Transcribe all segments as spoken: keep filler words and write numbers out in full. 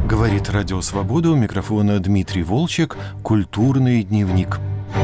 Говорит Радио Свобода, у микрофона Дмитрий Волчек, «Культурный дневник».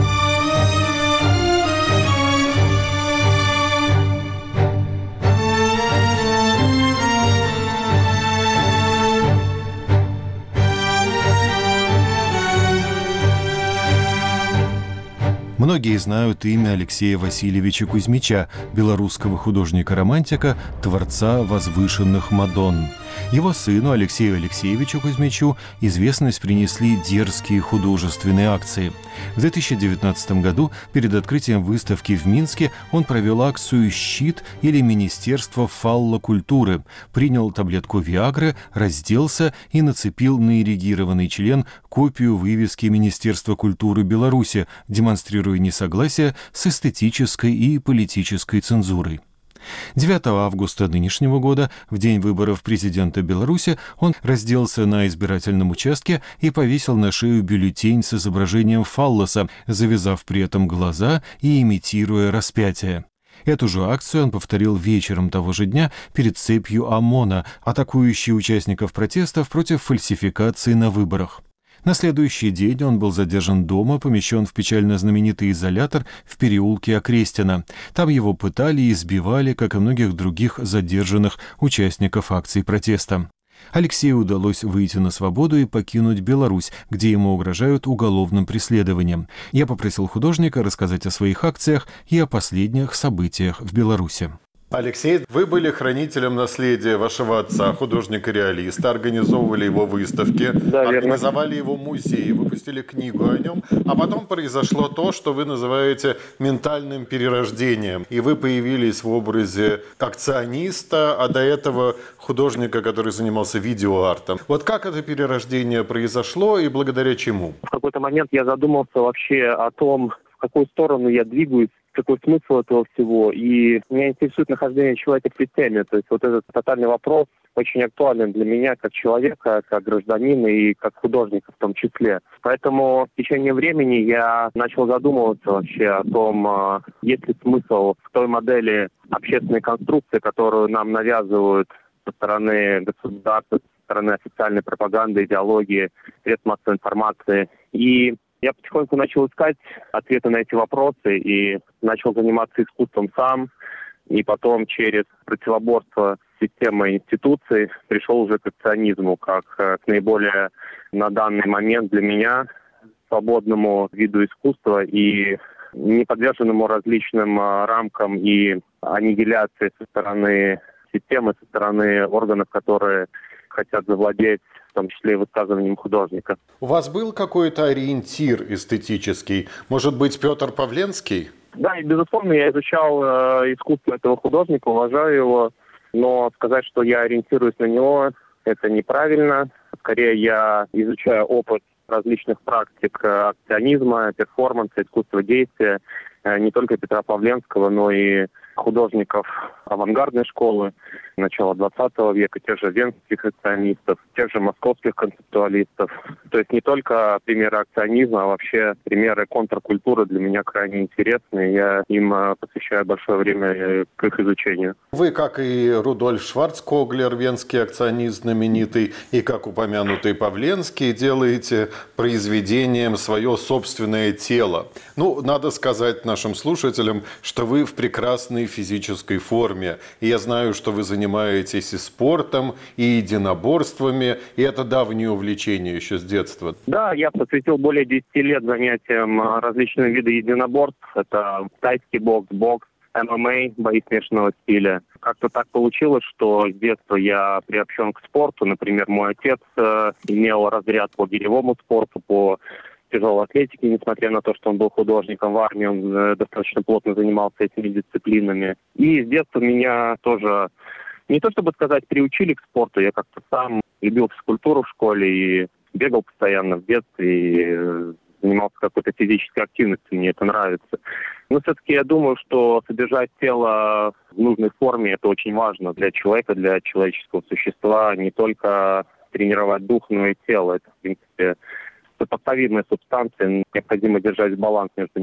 Многие знают имя Алексея Васильевича Кузьмича, белорусского художника-романтика, творца возвышенных Мадонн. Его сыну Алексею Алексеевичу Кузьмичу известность принесли дерзкие художественные акции. В две тысячи девятнадцатом году перед открытием выставки в Минске он провел акцию «Щит» или «Министерство фаллокультуры», принял таблетку Виагры, разделся и нацепил на эрегированный член копию вывески Министерства культуры Беларуси, демонстрируя несогласие с эстетической и политической цензурой. девятого августа нынешнего года, в день выборов президента Беларуси, он разделся на избирательном участке и повесил на шею бюллетень с изображением фаллоса, завязав при этом глаза и имитируя распятие. Эту же акцию он повторил вечером того же дня перед цепью ОМОНа, атакующей участников протестов против фальсификации на выборах. На следующий день он был задержан дома, помещен в печально знаменитый изолятор в переулке Окрестина. Там его пытали и избивали, как и многих других задержанных участников акций протеста. Алексею удалось выйти на свободу и покинуть Беларусь, где ему угрожают уголовным преследованием. Я попросил художника рассказать о своих акциях и о последних событиях в Беларуси. Алексей, вы были хранителем наследия вашего отца, художника-реалиста, организовывали его выставки, да, организовали его музей, выпустили книгу о нем, а потом произошло то, что вы называете ментальным перерождением. И вы появились в образе акциониста, а до этого художника, который занимался видеоартом. Вот как это перерождение произошло и благодаря чему? В какой-то момент я задумался вообще о том, в какую сторону я двигаюсь, какой смысл этого всего. И меня интересует нахождение человека в системе. То есть вот этот тотальный вопрос очень актуален для меня как человека, как гражданина и как художника в том числе. Поэтому в течение времени я начал задумываться вообще о том, есть ли смысл в той модели общественной конструкции, которую нам навязывают со стороны государства, со стороны официальной пропаганды, идеологии, средств массовой информации. И я потихоньку начал искать ответы на эти вопросы и начал заниматься искусством сам. И потом через противоборство системы институций пришел уже к акционизму, как к наиболее на данный момент для меня свободному виду искусства и не подверженному различным рамкам и аннигиляции со стороны системы, со стороны органов, которые хотят завладеть, в том числе и высказыванием художника. У вас был какой-то ориентир эстетический? Может быть, Петр Павленский? Да, и, безусловно, я изучал э, искусство этого художника, уважаю его, но сказать, что я ориентируюсь на него, это неправильно. Скорее, я изучаю опыт различных практик э, акционизма, перформанса, искусства действия, э, не только Петра Павленского, но и художников авангардной школы начала двадцатого века, тех же венских акционистов, тех же московских концептуалистов. То есть не только примеры акционизма, а вообще примеры контркультуры для меня крайне интересны. Я им посвящаю большое время к их изучению. Вы, как и Рудольф Шварцкоглер, венский акционист знаменитый, и как упомянутый Павленский, делаете произведением свое собственное тело. Ну, надо сказать нашим слушателям, что вы в прекрасной физической форме. И я знаю, что вы занимаетесь и спортом, и единоборствами, и это давнее увлечение еще с детства. Да, я посвятил более десяти лет занятиям различными видами единоборств. Это тайский бокс, бокс, эм эм а, бои смешанного стиля. Как-то так получилось, что с детства я приобщен к спорту. Например, мой отец э, имел разряд по гиревому спорту, по тяжелой атлетике, несмотря на то, что он был художником в армии, он э, достаточно плотно занимался этими дисциплинами. И с детства меня тоже, не то чтобы сказать, приучили к спорту, я как-то сам любил физкультуру в школе и бегал постоянно в детстве, и э, занимался какой-то физической активностью, мне это нравится. Но все-таки я думаю, что содержать тело в нужной форме – это очень важно для человека, для человеческого существа, не только тренировать дух, но и тело. Это, в принципе, сопоставимые субстанции, необходимо держать баланс между ними.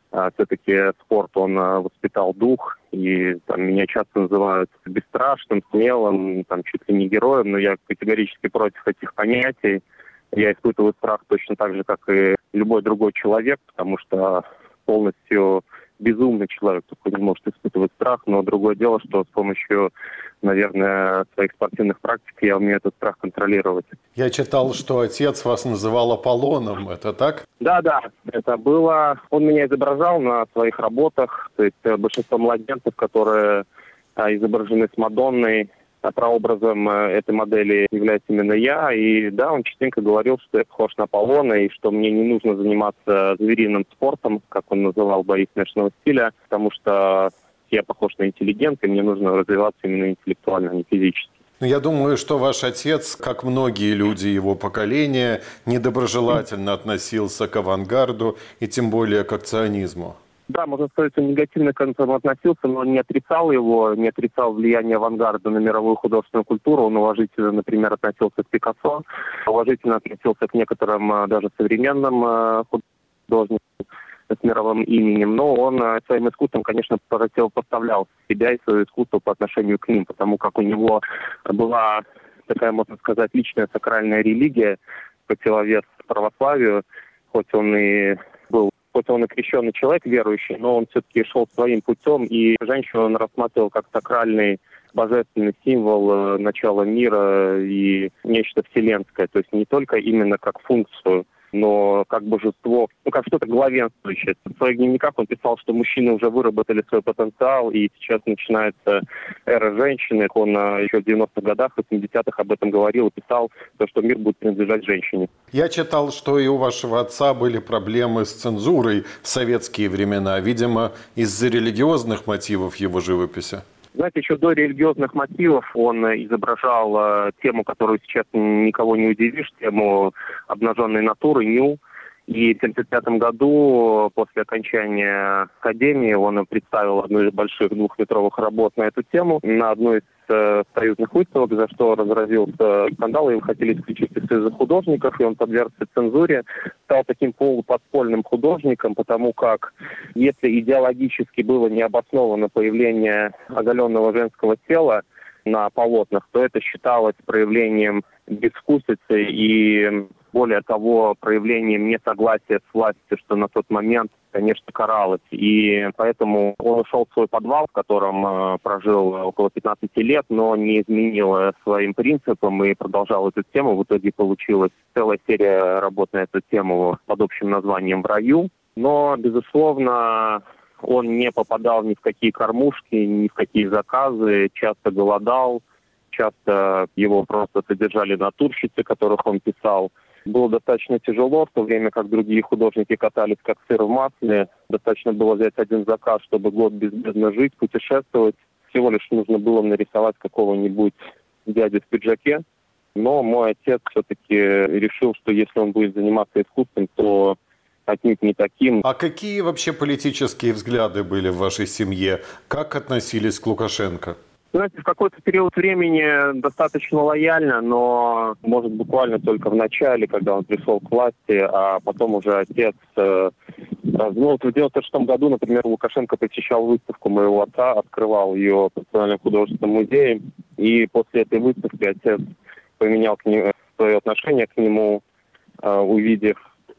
Все-таки спорт, он воспитал дух, и там, меня часто называют бесстрашным, смелым, там, чуть ли не героем, но я категорически против этих понятий. Я испытываю страх точно так же, как и любой другой человек, потому что полностью безумный человек только не может испытывать страх, но другое дело, что с помощью, наверное, своих спортивных практик я умею этот страх контролировать. Я читал, что отец вас называл Аполлоном, это так? Да, да, это было. Он меня изображал на своих работах, то есть большинство младенцев, которые изображены с Мадонной, прообразом этой модели является именно я. И да, он частенько говорил, что я похож на Аполлона, и что мне не нужно заниматься звериным спортом, как он называл, бои смешанного стиля, потому что я похож на интеллигента, и мне нужно развиваться именно интеллектуально, а не физически. Но я думаю, что ваш отец, как многие люди его поколения, недоброжелательно относился к авангарду и тем более к акционизму. Да, можно сказать, он негативно к этому относился, но он не отрицал его, не отрицал влияние авангарда на мировую художественную культуру. Он уважительно, например, относился к Пикассо, уважительно относился к некоторым даже современным художникам с мировым именем, но он своим искусством, конечно, противопоставлял себя и свое искусство по отношению к ним, потому как у него была такая, можно сказать, личная сакральная религия, противовес православию, хоть он и был Хоть он и крещенный человек, верующий, но он все-таки шел своим путем, и женщину он рассматривал как сакральный, божественный символ э, начала мира и нечто вселенское. То есть не только именно как функцию, но как божество, ну как что-то главенствующее. В своих дневниках он писал, что мужчины уже выработали свой потенциал, и сейчас начинается эра женщины. Он э, еще в девяностых годах, в восьмидесятых об этом говорил и писал, то, что мир будет принадлежать женщине. Я читал, что и у вашего отца были проблемы с цензурой в советские времена, видимо, из-за религиозных мотивов его живописи. Знаете, еще до религиозных мотивов он изображал э, тему, которую сейчас никого не удивишь, тему обнаженной натуры, ню. И в семьдесят пятом году, после окончания академии, он представил одну из больших двухметровых работ на эту тему на одной из э, союзных выставок, за что разразился скандал, его хотели исключить из союза художников, и он подвергся цензуре, стал таким полуподпольным художником, потому как если идеологически было необосновано появление оголенного женского тела на полотнах, то это считалось проявлением безвкусицы и, более того, проявлением несогласия с властью, что на тот момент, конечно, каралось. И поэтому он ушел в свой подвал, в котором э, прожил около пятнадцати лет, но не изменил своим принципам и продолжал эту тему. В итоге получилась целая серия работ на эту тему под общим названием «В раю». Но, безусловно, он не попадал ни в какие кормушки, ни в какие заказы, часто голодал, часто его просто содержали натурщицы, которых он писал. Было достаточно тяжело, в то время как другие художники катались как сыр в масле. Достаточно было взять один заказ, чтобы год безбедно жить, путешествовать. Всего лишь нужно было нарисовать какого-нибудь дядю в пиджаке. Но мой отец все-таки решил, что если он будет заниматься искусством, то отнюдь не таким. А какие вообще политические взгляды были в вашей семье? Как относились к Лукашенко? Знаете, в какой-то период времени достаточно лояльно, но, может, буквально только в начале, когда он пришел к власти, а потом уже отец... Э, ну, в девяносто шестом году, например, Лукашенко посещал выставку моего отца, открывал ее в Национальном художественном музее, и после этой выставки отец поменял к нему, свое отношение к нему, э, увидев...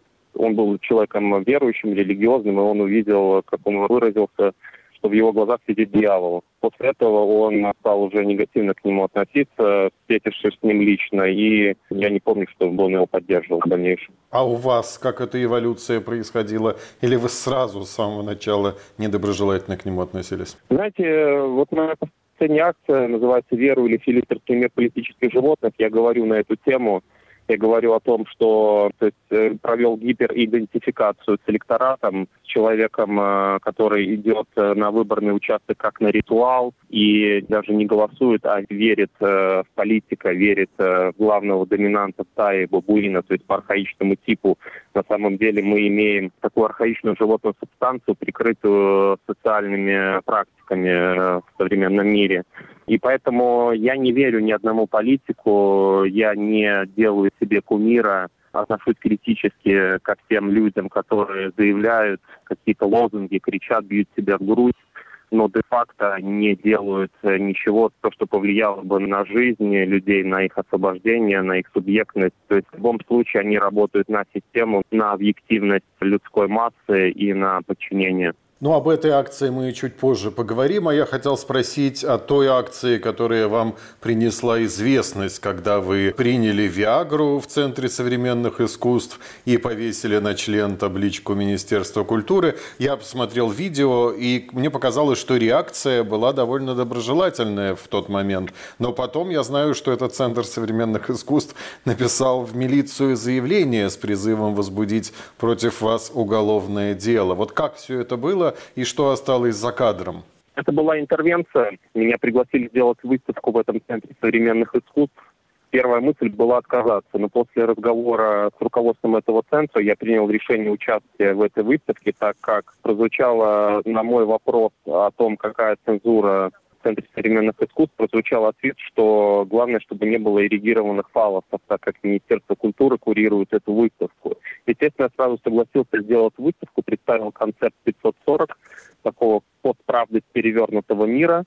Он был человеком верующим, религиозным, и он увидел, как он выразился, что в его глазах сидит дьявол. После этого он стал уже негативно к нему относиться, встретившись с ним лично, и я не помню, чтобы он его поддерживал в дальнейшем. А у вас как эта эволюция происходила? Или вы сразу с самого начала недоброжелательно к нему относились? Знаете, вот моя последняя акция называется «Веру или филистерский мир политических животных». Я говорю на эту тему. Я говорю о том, что то есть, провел гиперидентификацию с электоратом, с человеком, который идет на выборный участок как на ритуал и даже не голосует, а верит в политика, верит в главного доминанта стаи бабуина, то есть по архаичному типу. На самом деле мы имеем такую архаичную животную субстанцию, прикрытую социальными практиками в современном мире. И поэтому я не верю ни одному политику, я не делаю себе кумира, отношусь критически ко всем людям, которые заявляют какие-то лозунги, кричат, бьют себя в грудь, но де-факто не делают ничего, то, что повлияло бы на жизнь людей, на их освобождение, на их субъектность. То есть в любом случае они работают на систему, на объективность людской массы и на подчинение. Ну, об этой акции мы чуть позже поговорим, а я хотел спросить о той акции, которая вам принесла известность, когда вы приняли Виагру в Центре современных искусств и повесили на член табличку Министерства культуры. Я посмотрел видео, и мне показалось, что реакция была довольно доброжелательная в тот момент. Но потом я знаю, что этот Центр современных искусств написал в милицию заявление с призывом возбудить против вас уголовное дело. Вот как все это было? И что осталось за кадром? Это была интервенция. Меня пригласили сделать выставку в этом Центре современных искусств. Первая мысль была отказаться, но после разговора с руководством этого центра я принял решение участия в этой выставке, так как прозвучало на мой вопрос о том, какая цензура в Центре современных искусств, прозвучал ответ, что главное, чтобы не было эрегированных фаллосов, так как Министерство культуры курирует эту выставку. Естественно, я сразу согласился сделать выставку, представил концепт пятьсот сорок, такого постправды перевернутого мира,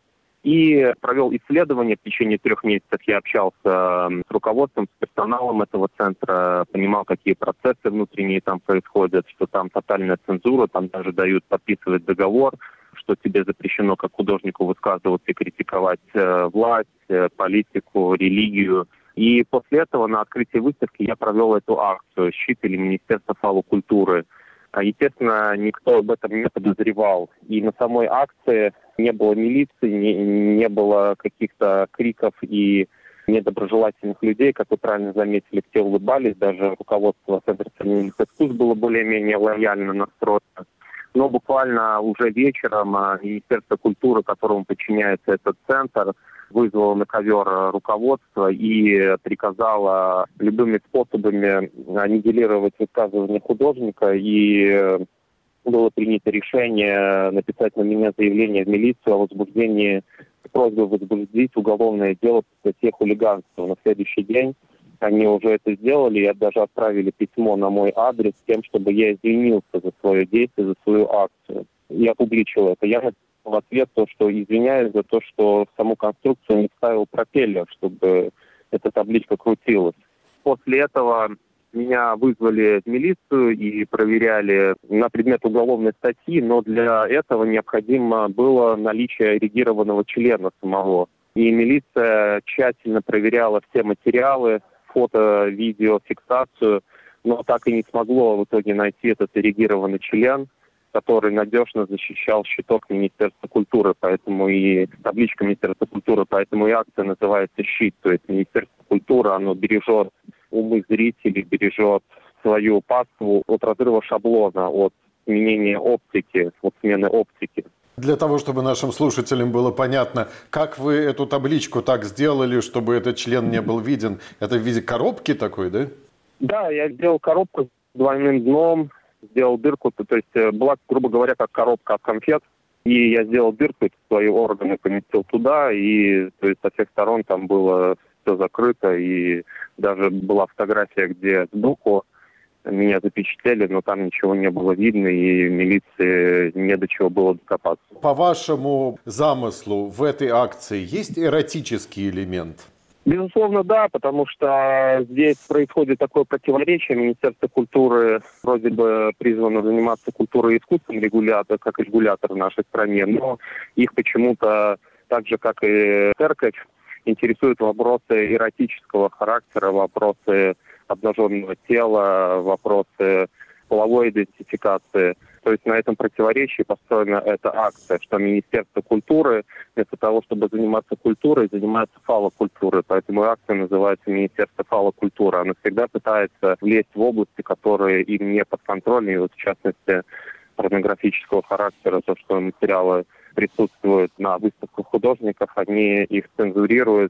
и провел исследование. В течение трех месяцев я общался с руководством, с персоналом этого центра, понимал, какие процессы внутренние там происходят, что там тотальная цензура, там даже дают подписывать договор, что тебе запрещено как художнику высказываться и критиковать э, власть, э, политику, религию. И после этого на открытии выставки я провел эту акцию «Щит» или Министерство фалокультуры. Естественно, никто об этом не подозревал. И на самой акции не было милиции, не, не было каких-то криков и недоброжелательных людей, как вы правильно заметили, все улыбались. Даже руководство Центра современных искусств было более-менее лояльно настроено. Но буквально уже вечером Министерство культуры, которому подчиняется этот центр, вызвало на ковер руководство и приказало любыми способами аннигилировать высказывание художника. И было принято решение написать на меня заявление в милицию о возбуждении, просьбы возбудить уголовное дело по статье хулиганства. На следующий день они уже это сделали, и даже отправили письмо на мой адрес с тем, чтобы я извинился за свое действие, за свою акцию. Я публичил это. Я написал в ответ то, что извиняюсь за то, что в саму конструкцию не вставил пропеллер, чтобы эта табличка крутилась. После этого меня вызвали в милицию и проверяли на предмет уголовной статьи, но для этого необходимо было наличие эрегированного члена самого. И милиция тщательно проверяла все материалы, фото, видео, фиксацию, но так и не смогло в итоге найти этот эрегированный член, который надежно защищал щиток Министерства культуры, поэтому и табличка Министерства культуры, поэтому и акция называется «Щит». То есть Министерство культуры, оно бережет умы зрителей, бережет свою паству от разрыва шаблона, от изменения оптики, от смены оптики. Для того, чтобы нашим слушателям было понятно, как вы эту табличку так сделали, чтобы этот член не был виден, это в виде коробки такой, да? Да, я сделал коробку с двойным дном, сделал дырку, то, то есть была, грубо говоря, как коробка от конфет. И я сделал дырку, свои органы поместил туда, и то есть со всех сторон там было все закрыто, и даже была фотография, где сбоку меня запечатлели, но там ничего не было видно, и милиции не до чего было докопаться. По вашему замыслу в этой акции есть эротический элемент? Безусловно, да, потому что здесь происходит такое противоречие. Министерство культуры вроде бы призвано заниматься культурой и искусством, регулятор, как регулятор в нашей стране, но их почему-то, так же как и церковь, интересуют вопросы эротического характера, вопросы обнаженного тела, вопросы половой идентификации. То есть на этом противоречии построена эта акция, что Министерство культуры вместо того, чтобы заниматься культурой, занимается фалокультурой. Поэтому акция называется Министерство фалокультуры. Она всегда пытается влезть в области, которые им не подконтрольны, и вот в частности порнографического характера, то, что материалы присутствуют на выставках художников, они их цензурируют.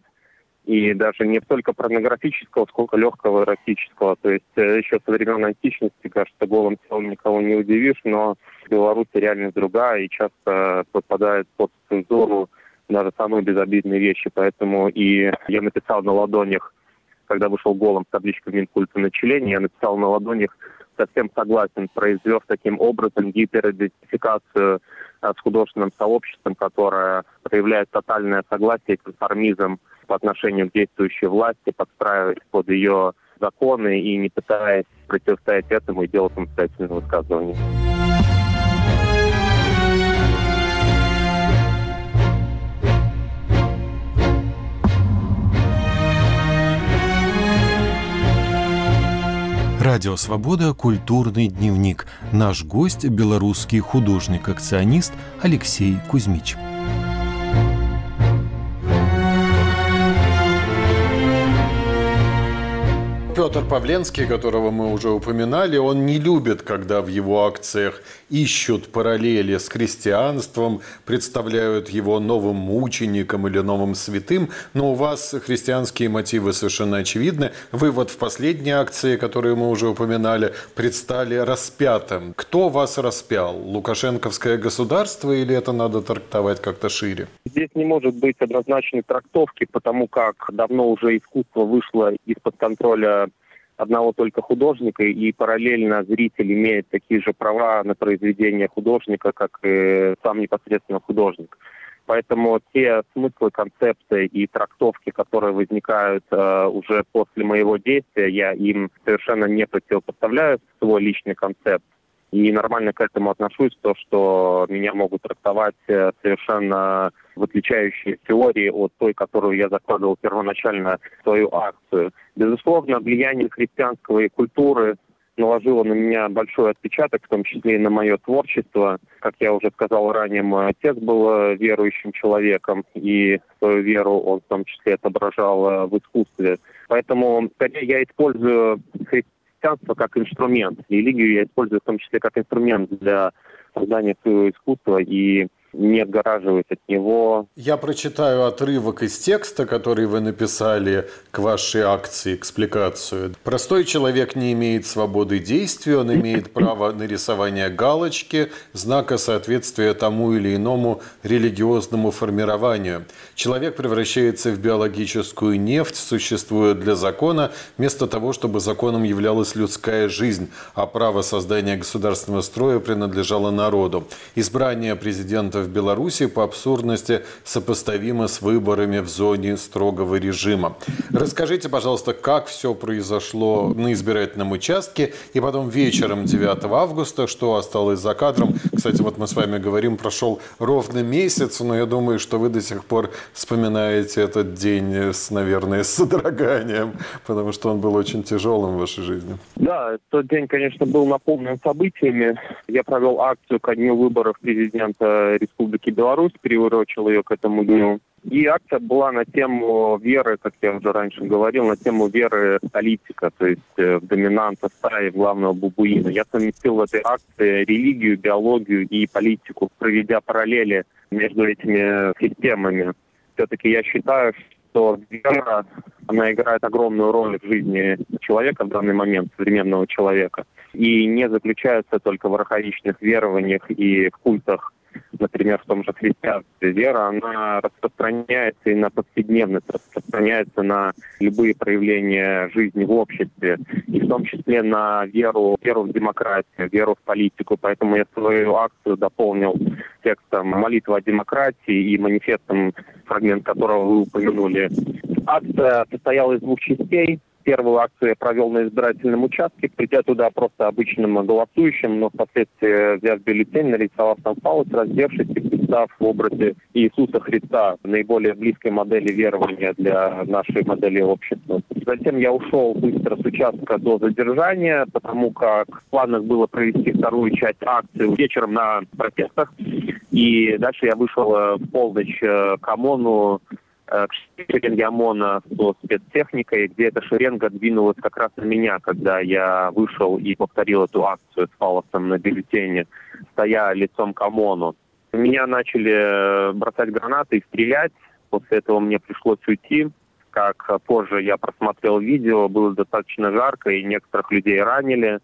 И даже не столько порнографического, сколько легкого эротического. То есть еще со времен античности, кажется, голым телом никого не удивишь, но в Беларуси реальность другая и часто попадает под цензуру даже самые безобидные вещи. Поэтому и я написал на ладонях, когда вышел голым с табличкой Минкульта на члене, я написал на ладонях «совсем согласен», произвел таким образом гиперидентификацию с художественным сообществом, которое проявляет тотальное согласие и конформизм по отношению к действующей власти, подстраиваясь под ее законы и не пытаясь противостоять этому и делать самостоятельные высказывания. Радио «Свобода. Культурный дневник». Наш гость – белорусский художник-акционист Алексей Кузьмич. Петр Павленский, которого мы уже упоминали, он не любит, когда в его акциях ищут параллели с христианством, представляют его новым мучеником или новым святым, но у вас христианские мотивы совершенно очевидны. Вы вот в последней акции, которую мы уже упоминали, предстали распятым. Кто вас распял? Лукашенковское государство или это надо трактовать как-то шире? Здесь не может быть однозначной трактовки, потому как давно уже искусство вышло из-под контроля одного только художника, и параллельно зритель имеет такие же права на произведение художника, как и сам непосредственно художник. Поэтому те смыслы, концепты и трактовки, которые возникают э, уже после моего действия, я им совершенно не противопоставляю свой личный концепт. И нормально к этому отношусь, то, что меня могут трактовать совершенно в отличающей теории от той, которую я закладывал первоначально в свою акцию. Безусловно, влияние христианской культуры наложило на меня большой отпечаток, в том числе и на мое творчество. Как я уже сказал ранее, мой отец был верующим человеком, и свою веру он в том числе отображал в искусстве. Поэтому скорее я использую христианство как инструмент. Религию я использую в том числе как инструмент для создания своего искусства и не отгораживаюсь от него. Я прочитаю отрывок из текста, который вы написали к вашей акции, экспликацию. Простой человек не имеет свободы действия, он имеет право на рисование галочки, знака соответствия тому или иному религиозному формированию. Человек превращается в биологическую нефть, существует для закона, вместо того, чтобы законом являлась людская жизнь, а право создания государственного строя принадлежало народу. Избрание президента в Беларуси по абсурдности сопоставимо с выборами в зоне строгого режима. Расскажите, пожалуйста, как все произошло на избирательном участке, и потом вечером девятого августа, что осталось за кадром. Кстати, вот мы с вами говорим, прошел ровно месяц, но я думаю, что вы до сих пор вспоминаете этот день, с, наверное, с содроганием, потому что он был очень тяжелым в вашей жизни. Да, тот день, конечно, был наполнен событиями. Я провел акцию ко дню выборов президента Республики Беларусь, приурочил ее к этому дню. И акция была на тему веры, как я уже раньше говорил, на тему веры политика, то есть в доминанта стаи, в главного бабуина. Я совместил в этой акции религию, биологию и политику, проведя параллели между этими системами. Все-таки я считаю, что вера, она играет огромную роль в жизни человека в данный момент, современного человека. И не заключается только в архаичных верованиях и в культах, например, в том же христианстве. Вера, она распространяется и на повседневность, распространяется на любые проявления жизни в обществе, и в том числе на веру, веру в демократию, веру в политику. Поэтому я свою акцию дополнил текстом «Молитва о демократии» и манифестом, фрагмент которого вы упомянули. Акция состояла из двух частей. Первую акцию я провел на избирательном участке, придя туда просто обычным голосующим, но впоследствии, взяв бюллетень, нарисовав там палец, раздевшись и представ в образе Иисуса Христа, наиболее близкой модели верования для нашей модели общества. Затем я ушел быстро с участка до задержания, потому как в планах было провести вторую часть акции вечером на протестах. И дальше я вышел в полночь к ОМОНу, к шеренге ОМОНа со спецтехникой, где эта шеренга двинулась как раз на меня, когда я вышел и повторил эту акцию с палцем на бюллетене, стоя лицом к ОМОНу. Меня начали бросать гранаты и стрелять. После этого мне пришлось уйти. Как позже я просмотрел видео, было достаточно жарко, и некоторых людей ранили.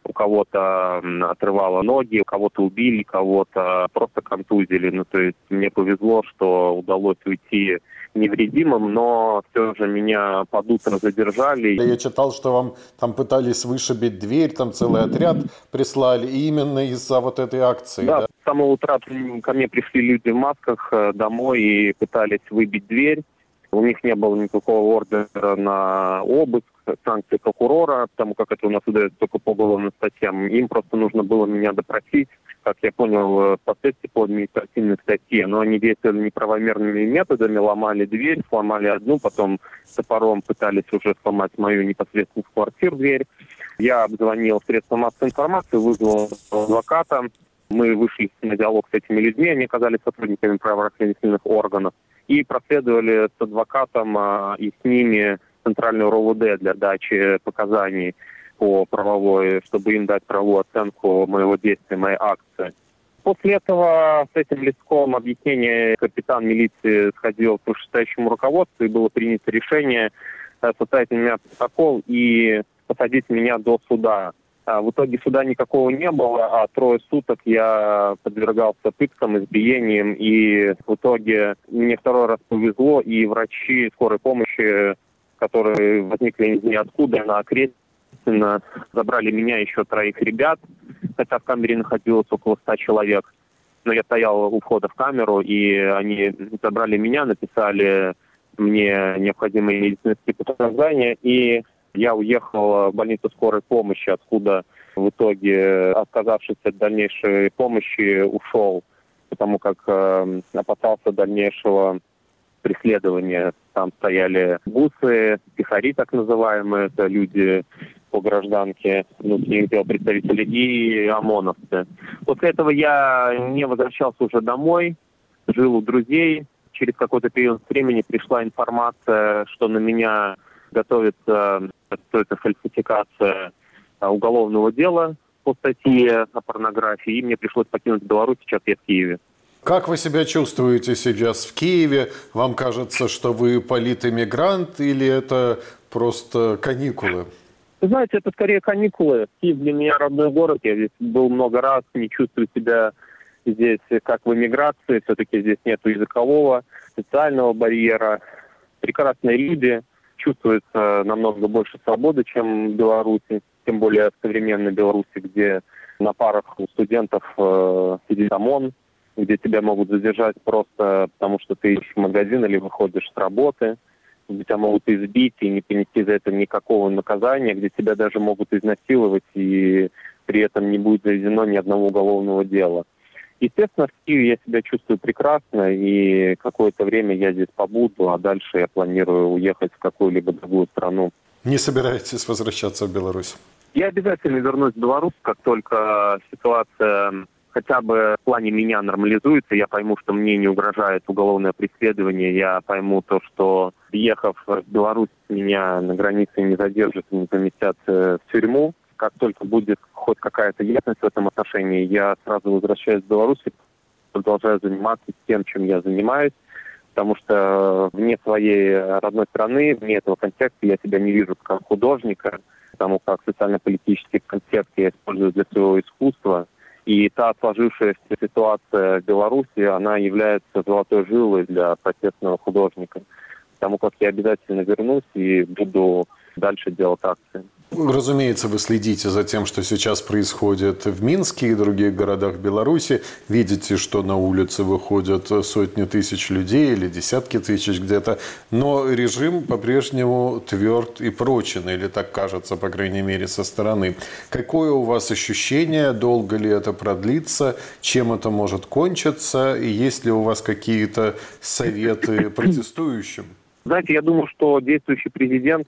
у кого-то отрывало ноги, у кого-то убили, кого-то просто контузили. Ну, то есть мне повезло, что удалось уйти невредимым, но все же меня под утро задержали. Я читал, что вам там пытались вышибить дверь, там целый отряд прислали, и именно из-за вот этой акции. Да, Да, с самого утра ко мне пришли люди в масках домой и пытались выбить дверь. У них не было никакого ордера на обыск, санкций прокурора, потому как это у нас выдается только по уголовным статьям. Им просто нужно было меня допросить, как я понял, впоследствии по административной статье. Но они действовали неправомерными методами, ломали дверь, сломали одну, потом топором пытались уже сломать мою непосредственно в квартиру дверь. Я обзвонил средства массовой информации, вызвал адвоката. Мы вышли на диалог с этими людьми, они оказались сотрудниками правоохранительных органов. И проследовали с адвокатом а, и с ними в Центральную РОВД для дачи показаний по правовой, чтобы им дать правовую оценку моего действия, моей акции. После этого с этим листком объяснения капитан милиции сходил к вышестоящему руководству, и было принято решение составить на меня протокол и посадить меня до суда. А в итоге суда никакого не было, а трое суток я подвергался пыткам, избиениям, и в итоге мне второй раз повезло, и врачи скорой помощи, которые возникли из ниоткуда, на Окрестина, забрали меня и еще троих ребят, хотя в камере находилось около ста человек. Но я стоял у входа в камеру, и они забрали меня, написали мне необходимые медицинские показания, и я уехал в больницу скорой помощи, откуда в итоге, отказавшись от дальнейшей помощи, ушел, потому как э, опасался дальнейшего преследования. Там стояли бусы, пихари так называемые, это люди по гражданке, внутренних дел представители, и ОМОНовцы. После этого я не возвращался уже домой, жил у друзей. Через какой-то период времени пришла информация, что на меня готовится какая-то фальсификация уголовного дела по статье о порнографии, и мне пришлось покинуть Беларусь, сейчас я в Киеве. Как вы себя чувствуете сейчас в Киеве? Вам кажется, что вы политэмигрант или это просто каникулы? Вы знаете, это скорее каникулы. Киев для меня родной город, я здесь был много раз, не чувствую себя здесь как в эмиграции, все-таки здесь нет языкового, социального барьера, прекрасные люди. Чувствуется намного больше свободы, чем в Беларуси, тем более в современной Беларуси, где на парах у студентов э, сидит ОМОН, где тебя могут задержать просто потому, что ты ищешь магазин или выходишь с работы, где тебя могут избить и не понести за это никакого наказания, где тебя даже могут изнасиловать, и при этом не будет заведено ни одного уголовного дела. Естественно, в Киеве я себя чувствую прекрасно, и какое-то время я здесь побуду, а дальше я планирую уехать в какую-либо другую страну. Не собираетесь возвращаться в Беларусь? Я обязательно вернусь в Беларусь, как только ситуация хотя бы в плане меня нормализуется, я пойму, что мне не угрожает уголовное преследование, я пойму то, что, приехав в Беларусь, меня на границе не задержат и не поместят в тюрьму. Как только будет хоть какая-то ясность в этом отношении, я сразу возвращаюсь в Беларусь и продолжаю заниматься тем, чем я занимаюсь, потому что вне своей родной страны, вне этого контекста я себя не вижу как художника, потому как социально-политический контекст я использую для своего искусства. И та сложившаяся ситуация в Беларуси, она является золотой жилой для протестного художника, потому как я обязательно вернусь и буду дальше делать акции. Разумеется, вы следите за тем, что сейчас происходит в Минске и других городах Беларуси. Видите, что на улицы выходят сотни тысяч людей или десятки тысяч где-то. Но режим по-прежнему тверд и прочен, или так кажется, по крайней мере, со стороны. Какое у вас ощущение? Долго ли это продлится? Чем это может кончиться? И есть ли у вас какие-то советы протестующим? Знаете, я думаю, что действующий президент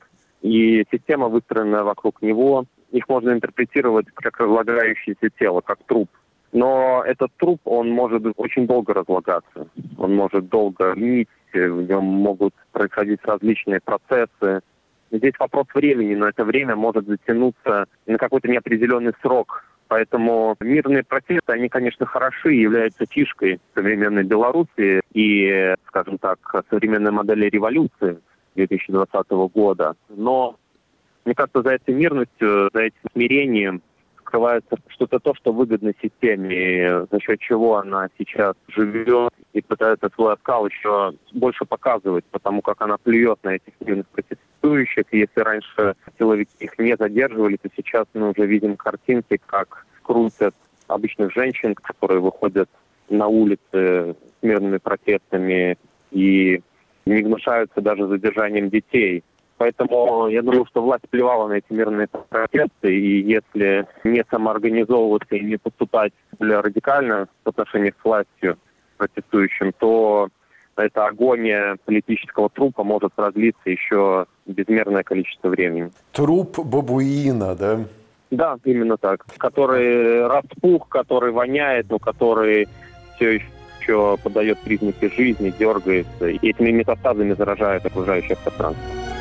и система, выстроенная вокруг него, их можно интерпретировать как разлагающееся тело, как труп. Но этот труп, он может очень долго разлагаться. Он может долго гнить, в нем могут происходить различные процессы. Здесь вопрос времени, но это время может затянуться на какой-то неопределенный срок. Поэтому мирные протесты, они, конечно, хороши, являются фишкой современной Беларуси и, скажем так, современной модели революции две тысячи двадцатого года. Но, мне кажется, за этой мирностью, за этим смирением скрывается что-то то, что выгодно системе, за счет чего она сейчас живет и пытается свой оскал еще больше показывать, потому как она плюет на этих мирных протестующих. И если раньше силовики их не задерживали, то сейчас мы уже видим картинки, как крутят обычных женщин, которые выходят на улицы с мирными протестами и не гнушаются даже задержанием детей. Поэтому я думаю, что власть плевала на эти мирные протесты, и если не самоорганизовываться и не поступать более радикально в отношении с властью протестующим, то эта агония политического трупа может продлиться еще безмерное количество времени. Труп бабуина, да? Да, именно так. Который распух, который воняет, но который все еще подает признаки жизни, дергается, и этими метастазами заражает окружающее пространство.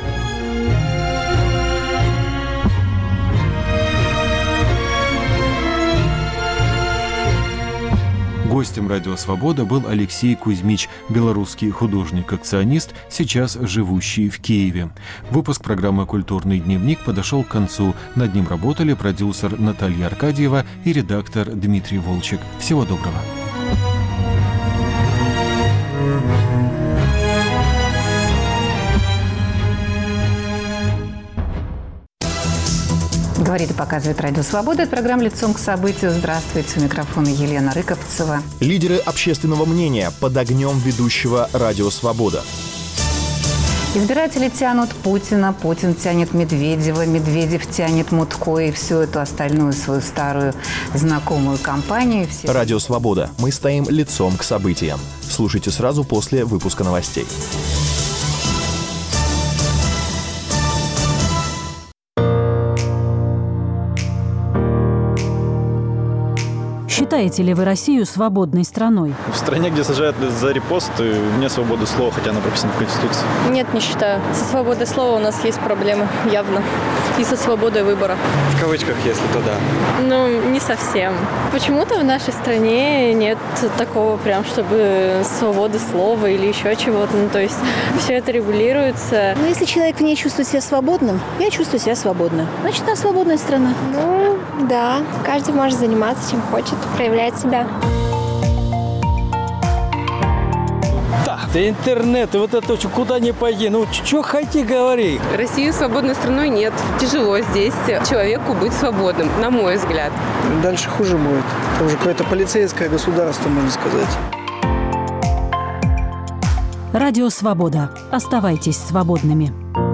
Гостем «Радио Свобода» был Алексей Кузьмич, белорусский художник-акционист, сейчас живущий в Киеве. Выпуск программы «Культурный дневник» подошел к концу. Над ним работали продюсер Наталья Аркадьева и редактор Дмитрий Волчек. Всего доброго. Говорит и показывает «Радио Свобода». Это программа «Лицом к событию». Здравствуйте. У микрофона Елена Рыковцева. Лидеры общественного мнения под огнем ведущего «Радио Свобода». Избиратели тянут Путина, Путин тянет Медведева, Медведев тянет Мутко и всю эту остальную свою старую знакомую компанию. Все... «Радио Свобода». Мы стоим лицом к событиям. Слушайте сразу после выпуска новостей. Считаете ли вы Россию свободной страной? В стране, где сажают за репосты, нет свободы слова, хотя она прописана в Конституции. Нет, не считаю. Со свободой слова у нас есть проблемы, явно. И со свободой выбора. В кавычках, если то да. Ну, не совсем. Почему-то в нашей стране нет такого прям, чтобы свободы слова или еще чего-то. Ну, то есть все это регулируется. Ну, если человек в ней чувствует себя свободным, я чувствую себя свободно. Значит, она свободная страна. Ну, да. Каждый может заниматься чем хочет, проявлять себя. Да, интернет, и вот это куда ни пойди, ну что хоти говори. Россию свободной страной нет. Тяжело здесь человеку быть свободным, на мой взгляд. Дальше хуже будет. Это уже какое-то полицейское государство, можно сказать. Радио Свобода. Оставайтесь свободными.